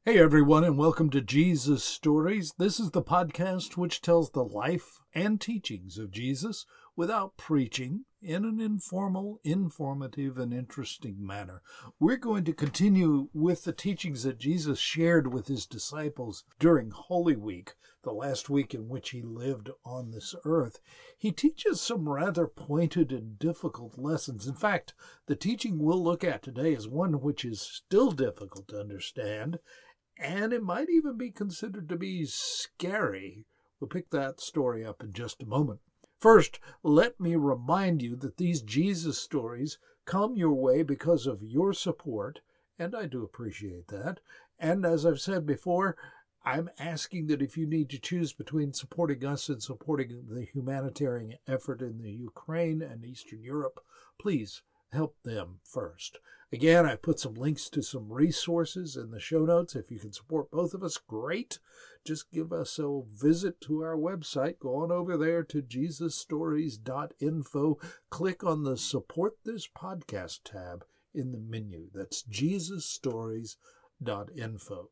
Hey everyone, and welcome to Jesus Stories. This is the podcast which tells the life and teachings of Jesus without preaching in an informal, informative, and interesting manner. We're going to continue with the teachings that Jesus shared with his disciples during Holy Week, the last week in which he lived on this earth. He teaches some rather pointed and difficult lessons. In fact, the teaching we'll look at today is one which is still difficult to understand, and it might even be considered to be scary. We'll pick that story up in just a moment. First, let me remind you that these Jesus stories come your way because of your support, and I do appreciate that. And as I've said before, I'm asking that if you need to choose between supporting us and supporting the humanitarian effort in the Ukraine and Eastern Europe, please help them first. Again, I put some links to some resources in the show notes. If you can support both of us, great. Just give us a visit to our website. Go on over there to jesusstories.info. Click on the Support This Podcast tab in the menu. That's jesusstories.info.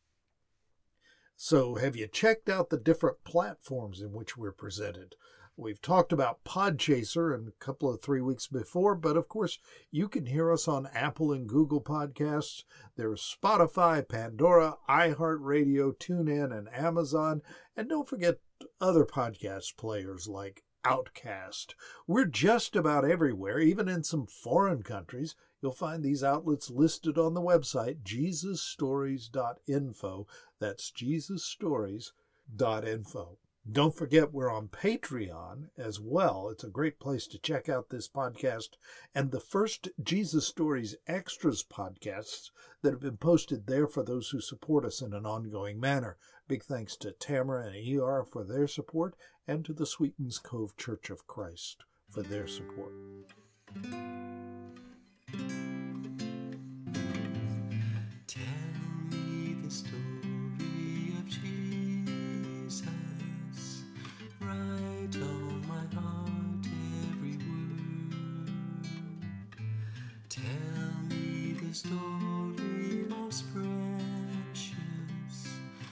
So have you checked out the different platforms in which we're presented? We've talked about Podchaser in a couple of 3 weeks before, but of course you can hear us on Apple and Google Podcasts. There's Spotify, Pandora, iHeartRadio, TuneIn, and Amazon. And don't forget other podcast players like Outcast. We're just about everywhere, even in some foreign countries. You'll find these outlets listed on the website, jesusstories.info. That's jesusstories.info. Don't forget we're on Patreon as well. It's a great place to check out this podcast and the first Jesus Stories Extras podcasts that have been posted there for those who support us in an ongoing manner. Big thanks to Tamara and ER for their support and to the Sweetens Cove Church of Christ for their support. Tell me the story of Jesus. Write on my heart every word. Tell me the story most precious,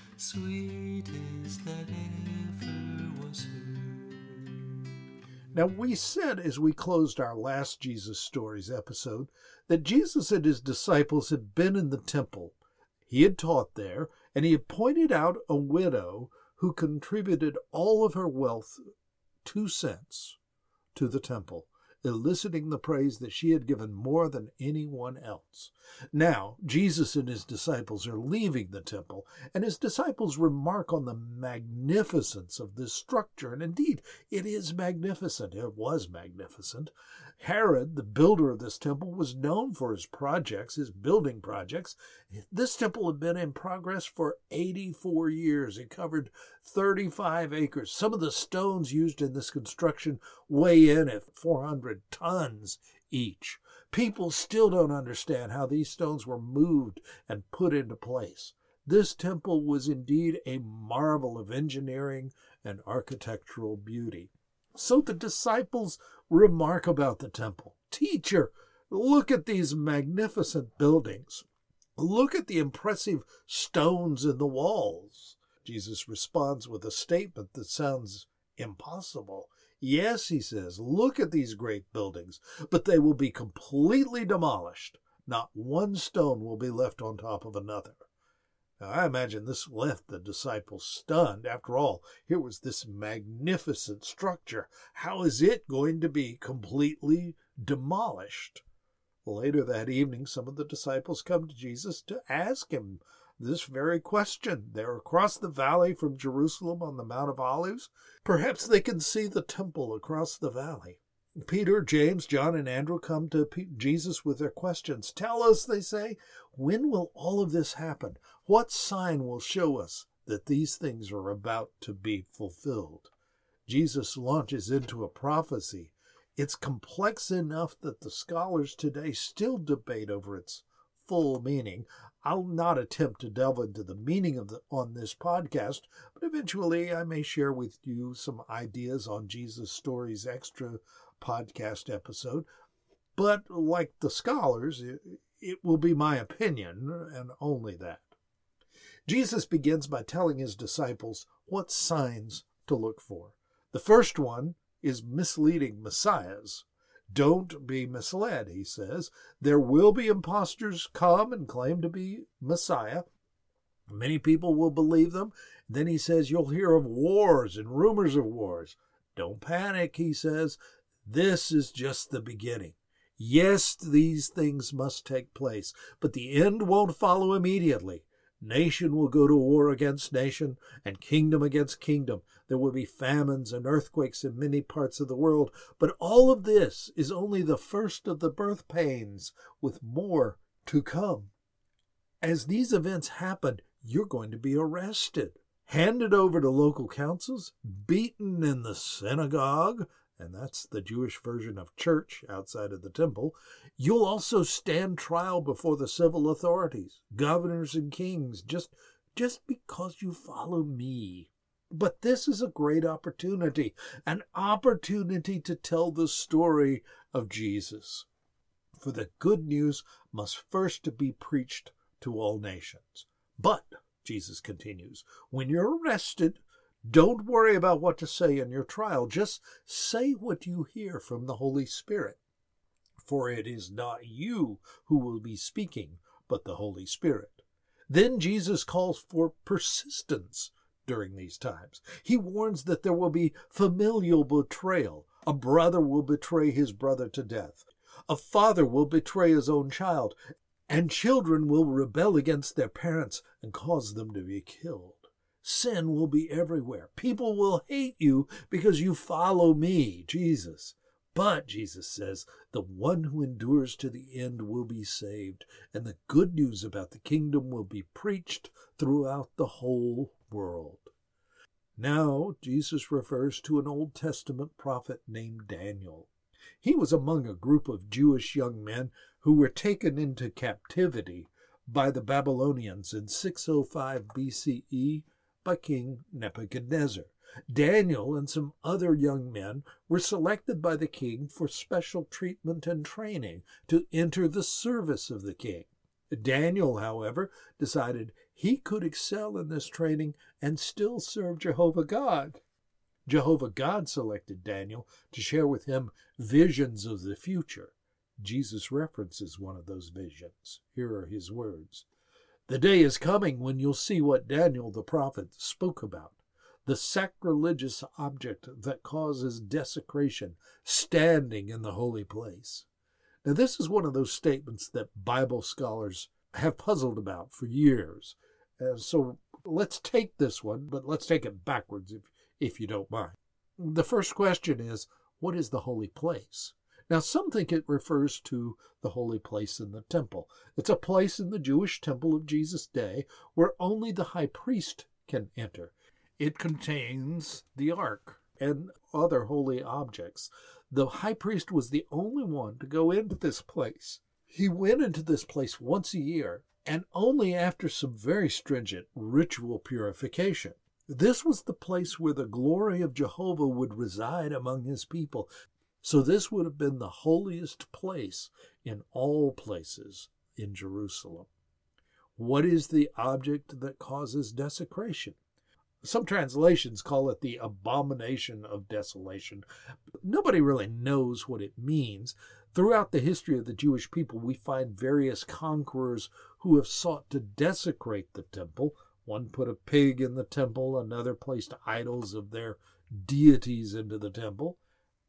sweetest that ever was heard. Now, we said as we closed our last Jesus Stories episode that Jesus and his disciples had been in the temple. He had taught there, and he had pointed out a widow who contributed all of her wealth, 2 cents, to the temple, eliciting the praise that she had given more than anyone else. Now, Jesus and his disciples are leaving the temple, and his disciples remark on the magnificence of this structure. And indeed, it is magnificent. It was magnificent. Herod, the builder of this temple, was known for his projects, his building projects. This temple had been in progress for 84 years. It covered 35 acres. Some of the stones used in this construction weigh in at 400 tons each. People still don't understand how these stones were moved and put into place. This temple was indeed a marvel of engineering and architectural beauty. So the disciples remark about the temple. Teacher, look at these magnificent buildings. Look at the impressive stones in the walls. Jesus responds with a statement that sounds impossible. Yes, he says, look at these great buildings, but they will be completely demolished. Not one stone will be left on top of another. Now, I imagine this left the disciples stunned. After all, here was this magnificent structure. How is it going to be completely demolished? Later that evening, some of the disciples come to Jesus to ask him this very question. They're across the valley from Jerusalem on the Mount of Olives. Perhaps they can see the temple across the valley. Peter, James, John, and Andrew come to Jesus with their questions. Tell us, they say, when will all of this happen? What sign will show us that these things are about to be fulfilled? Jesus launches into a prophecy. It's complex enough that the scholars today still debate over its full meaning. I'll not attempt to delve into the meaning of on this podcast, but eventually I may share with you some ideas on Jesus Stories Extra podcast episode. But like the scholars, it will be my opinion and only that. Jesus begins by telling his disciples what signs to look for. The first one is misleading messiahs. Don't be misled, he says. There will be imposters come and claim to be Messiah. Many people will believe them. Then he says you'll hear of wars and rumors of wars. Don't panic, he says. This is just the beginning. Yes, these things must take place, but the end won't follow immediately. Nation will go to war against nation, and kingdom against kingdom. There will be famines and earthquakes in many parts of the world, but all of this is only the first of the birth pains, with more to come. As these events happen, you're going to be arrested, handed over to local councils, beaten in the synagogue, and that's the Jewish version of church outside of the temple. You'll also stand trial before the civil authorities, governors and kings, just because you follow me. But this is a great opportunity, an opportunity to tell the story of Jesus. For the good news must first be preached to all nations. But, Jesus continues, when you're arrested, don't worry about what to say in your trial. Just say what you hear from the Holy Spirit. For it is not you who will be speaking, but the Holy Spirit. Then Jesus calls for persistence during these times. He warns that there will be familial betrayal. A brother will betray his brother to death. A father will betray his own child. And children will rebel against their parents and cause them to be killed. Sin will be everywhere. People will hate you because you follow me, Jesus. But, Jesus says, the one who endures to the end will be saved, and the good news about the kingdom will be preached throughout the whole world. Now, Jesus refers to an Old Testament prophet named Daniel. He was among a group of Jewish young men who were taken into captivity by the Babylonians in 605 BCE by King Nebuchadnezzar. Daniel and some other young men were selected by the king for special treatment and training to enter the service of the king. Daniel, however, decided he could excel in this training and still serve Jehovah God. Jehovah God selected Daniel to share with him visions of the future. Jesus references one of those visions. Here are his words. The day is coming when you'll see what Daniel the prophet spoke about, the sacrilegious object that causes desecration standing in the holy place. Now, this is one of those statements that Bible scholars have puzzled about for years. So let's take this one, but let's take it backwards if you don't mind. The first question is, what is the holy place? Now, some think it refers to the holy place in the temple. It's a place in the Jewish temple of Jesus' day where only the high priest can enter. It contains the ark and other holy objects. The high priest was the only one to go into this place. He went into this place once a year, and only after some very stringent ritual purification. This was the place where the glory of Jehovah would reside among his people. So this would have been the holiest place in all places in Jerusalem. What is the object that causes desecration? Some translations call it the abomination of desolation. Nobody really knows what it means. Throughout the history of the Jewish people, we find various conquerors who have sought to desecrate the temple. One put a pig in the temple, another placed idols of their deities into the temple.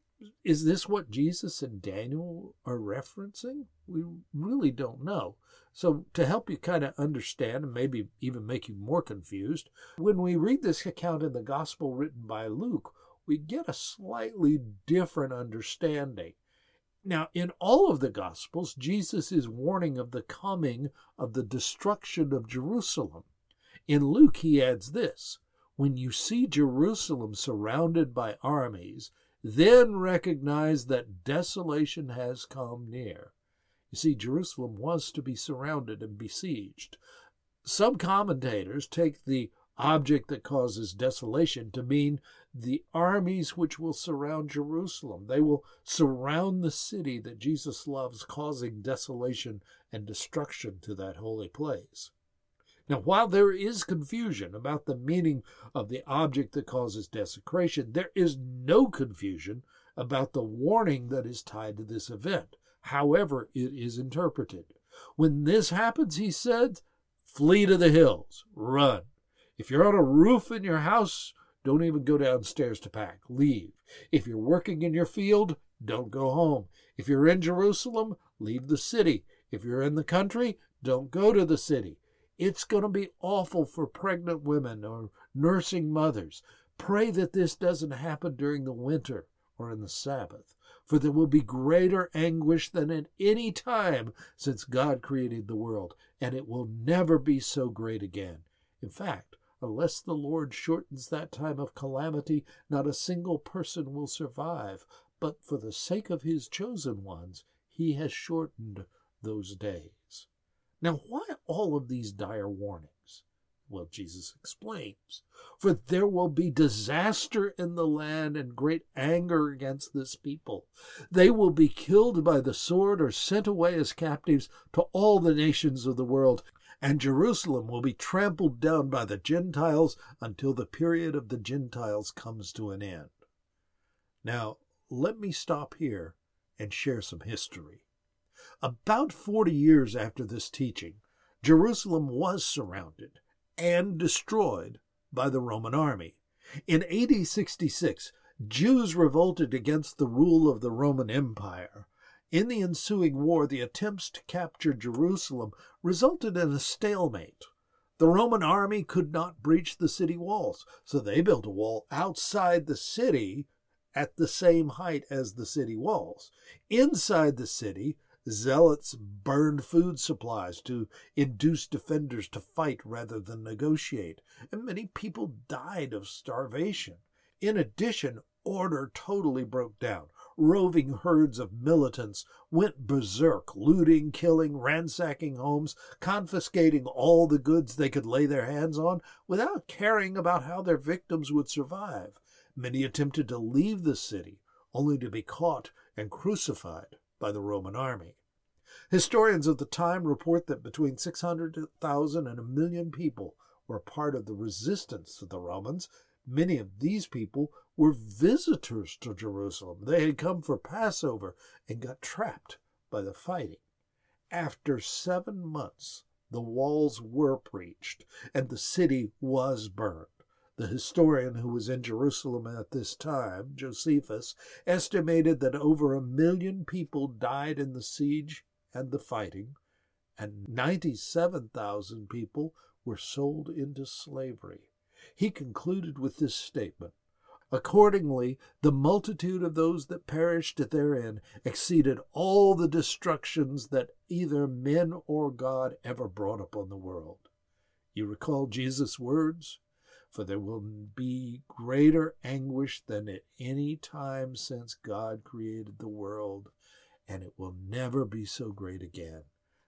Is this what Jesus and Daniel are referencing? We really don't know. So to help you kind of understand and maybe even make you more confused, when we read this account in the gospel written by Luke, we get a slightly different understanding. Now, in all of the Gospels, Jesus is warning of the coming of the destruction of Jerusalem. In Luke, he adds this, when you see Jerusalem surrounded by armies, then recognize that desolation has come near. You see, Jerusalem was to be surrounded and besieged. Some commentators take the object that causes desolation to mean the armies which will surround Jerusalem. They will surround the city that Jesus loves, causing desolation and destruction to that holy place. Now, while there is confusion about the meaning of the object that causes desecration, there is no confusion about the warning that is tied to this event, however it is interpreted. When this happens, he said, flee to the hills, run. If you're on a roof in your house, don't even go downstairs to pack, leave. If you're working in your field, don't go home. If you're in Jerusalem, leave the city. If you're in the country, don't go to the city. It's going to be awful for pregnant women or nursing mothers. Pray that this doesn't happen during the winter or in the Sabbath, for there will be greater anguish than at any time since God created the world, and it will never be so great again. In fact, unless the Lord shortens that time of calamity, not a single person will survive. But for the sake of his chosen ones, he has shortened those days. Now, why all of these dire warnings? Well, Jesus explains. For there will be disaster in the land and great anger against this people. They will be killed by the sword or sent away as captives to all the nations of the world, and Jerusalem will be trampled down by the Gentiles until the period of the Gentiles comes to an end. Now, let me stop here and share some history. About 40 years after this teaching, Jerusalem was surrounded and destroyed by the Roman army. In AD 66, Jews revolted against the rule of the Roman Empire. In the ensuing war, the attempts to capture Jerusalem resulted in a stalemate. The Roman army could not breach the city walls, so they built a wall outside the city at the same height as the city walls. Inside the city, zealots burned food supplies to induce defenders to fight rather than negotiate, and many people died of starvation. In addition, order totally broke down. Roving herds of militants went berserk, looting, killing, ransacking homes, confiscating all the goods they could lay their hands on without caring about how their victims would survive. Many attempted to leave the city, only to be caught and crucified by the Roman army. Historians of the time report that between 600,000 and 1 million people were part of the resistance to the Romans. Many of these people were visitors to Jerusalem. They had come for Passover and got trapped by the fighting. After 7 months, the walls were breached and the city was burned. The historian who was in Jerusalem at this time, Josephus, estimated that over 1 million people died in the siege and the fighting, and 97,000 people were sold into slavery. He concluded with this statement: accordingly, the multitude of those that perished therein exceeded all the destructions that either men or God ever brought upon the world. You recall Jesus' words? For there will be greater anguish than at any time since God created the world, and it will never be so great again.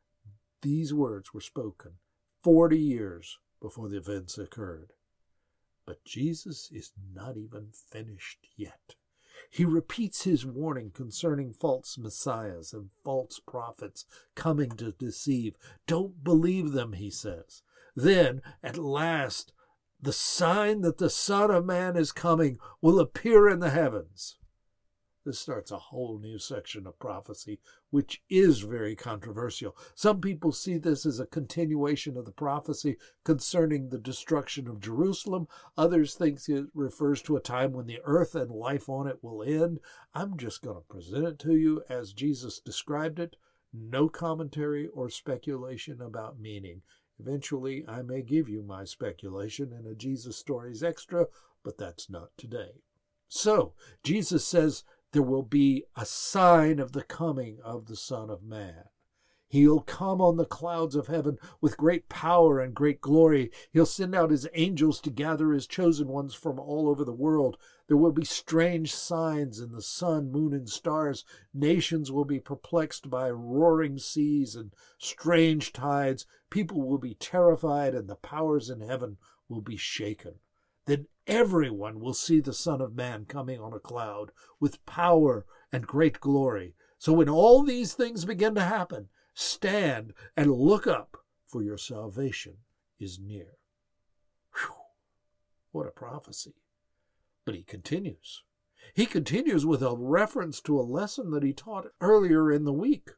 These words were spoken 40 years before the events occurred. But Jesus is not even finished yet. He repeats his warning concerning false messiahs and false prophets coming to deceive. Don't believe them, he says. Then, at last, the sign that the Son of Man is coming will appear in the heavens. This starts a whole new section of prophecy, which is very controversial. Some people see this as a continuation of the prophecy concerning the destruction of Jerusalem. Others think it refers to a time when the earth and life on it will end. I'm just going to present it to you as Jesus described it. No commentary or speculation about meaning. Eventually, I may give you my speculation in a Jesus Stories Extra, but that's not today. So, Jesus says there will be a sign of the coming of the Son of Man. He'll come on the clouds of heaven with great power and great glory. He'll send out his angels to gather his chosen ones from all over the world. There will be strange signs in the sun, moon, and stars. Nations will be perplexed by roaring seas and strange tides. People will be terrified, and the powers in heaven will be shaken. Then everyone will see the Son of Man coming on a cloud with power and great glory. So when all these things begin to happen, stand and look up, for your salvation is near. Whew, what a prophecy. But he continues. He continues with a reference to a lesson that he taught earlier in the week.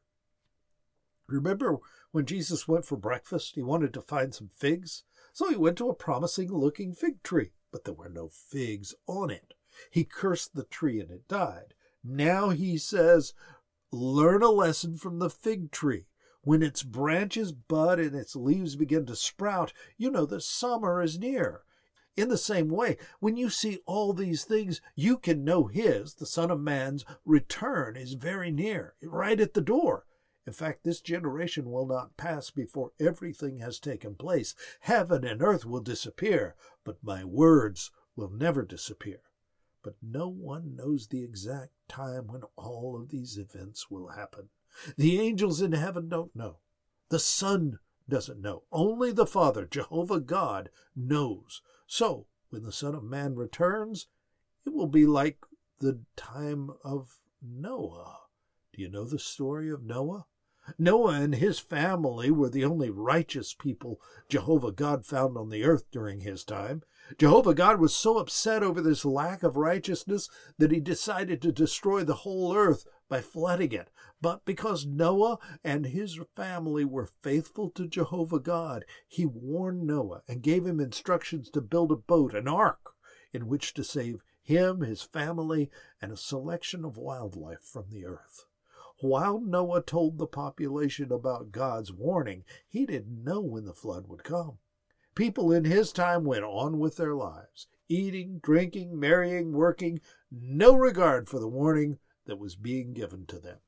Remember when Jesus went for breakfast? He wanted to find some figs. So he went to a promising-looking fig tree, but there were no figs on it. He cursed the tree and it died. Now he says, learn a lesson from the fig tree. When its branches bud and its leaves begin to sprout, you know that summer is near. In the same way, when you see all these things, you can know his, the Son of Man's, return is very near, right at the door. In fact, this generation will not pass before everything has taken place. Heaven and earth will disappear, but my words will never disappear. But no one knows the exact time when all of these events will happen. The angels in heaven don't know. The Son doesn't know. Only the Father, Jehovah God, knows. So, when the Son of Man returns, it will be like the time of Noah. Do you know the story of Noah? Noah and his family were the only righteous people Jehovah God found on the earth during his time. Jehovah God was so upset over this lack of righteousness that he decided to destroy the whole earth by flooding it. But because Noah and his family were faithful to Jehovah God, he warned Noah and gave him instructions to build a boat, an ark, in which to save him, his family, and a selection of wildlife from the earth. While Noah told the population about God's warning, he didn't know when the flood would come. People in his time went on with their lives, eating, drinking, marrying, working, no regard for the warning that was being given to them.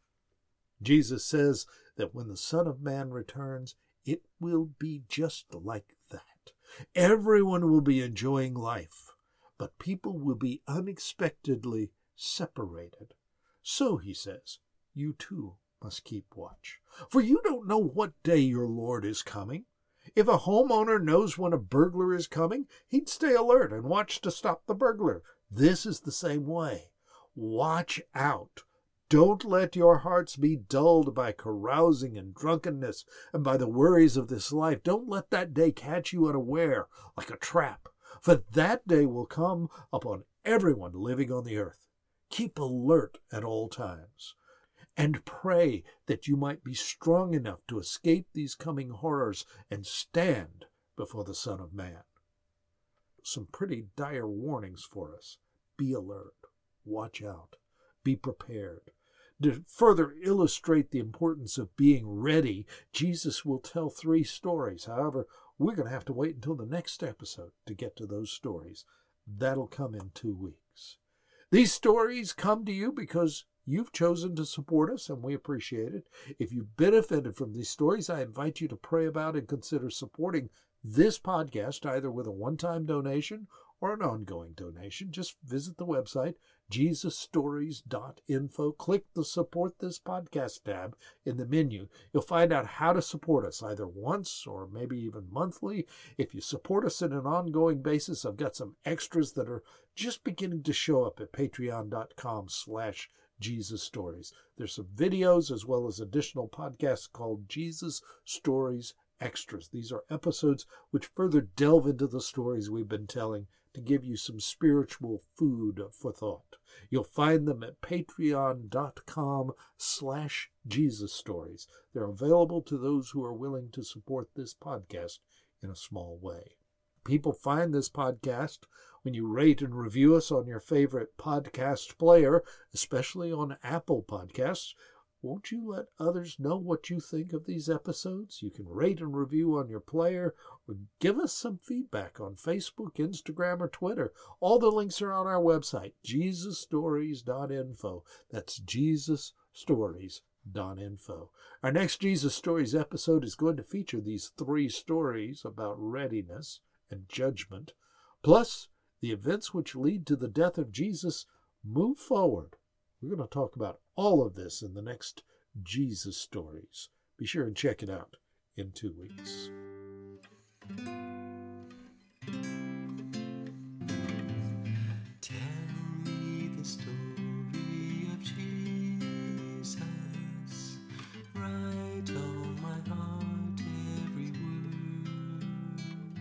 Jesus says that when the Son of Man returns, it will be just like that. Everyone will be enjoying life, but people will be unexpectedly separated. So, he says, you too must keep watch, for you don't know what day your Lord is coming. If a homeowner knows when a burglar is coming, he'd stay alert and watch to stop the burglar. This is the same way. Watch out. Don't let your hearts be dulled by carousing and drunkenness and by the worries of this life. Don't let that day catch you unaware like a trap, for that day will come upon everyone living on the earth. Keep alert at all times, and pray that you might be strong enough to escape these coming horrors and stand before the Son of Man. Some pretty dire warnings for us. Be alert. Watch out. Be prepared. To further illustrate the importance of being ready, Jesus will tell 3 stories. However, we're going to have to wait until the next episode to get to those stories. That'll come in 2 weeks. These stories come to you because you've chosen to support us, and we appreciate it. If you benefited from these stories, I invite you to pray about and consider supporting this podcast, either with a one-time donation or an ongoing donation. Just visit the website, jesusstories.info. Click the Support This Podcast tab in the menu. You'll find out how to support us, either once or maybe even monthly. If you support us on an ongoing basis, I've got some extras that are just beginning to show up at patreon.com/Jesus Stories. There's some videos as well as additional podcasts called Jesus Stories Extras. These are episodes which further delve into the stories we've been telling to give you some spiritual food for thought. You'll find them at patreon.com/Jesus Stories. They're available to those who are willing to support this podcast in a small way. People find this podcast when you rate and review us on your favorite podcast player, especially on Apple Podcasts. Won't you let others know what you think of these episodes? You can rate and review on your player, or give us some feedback on Facebook, Instagram, or Twitter. All the links are on our website, jesusstories.info. That's jesusstories.info. Our next Jesus Stories episode is going to feature these 3 stories about readiness and judgment, plus the events which lead to the death of Jesus move forward. We're going to talk about all of this in the next Jesus Stories. Be sure and check it out in 2 weeks. Tell me the story of Jesus. Write on my heart every word.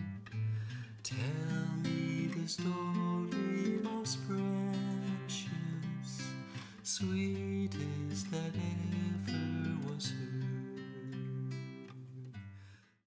the story most precious. Sweet is that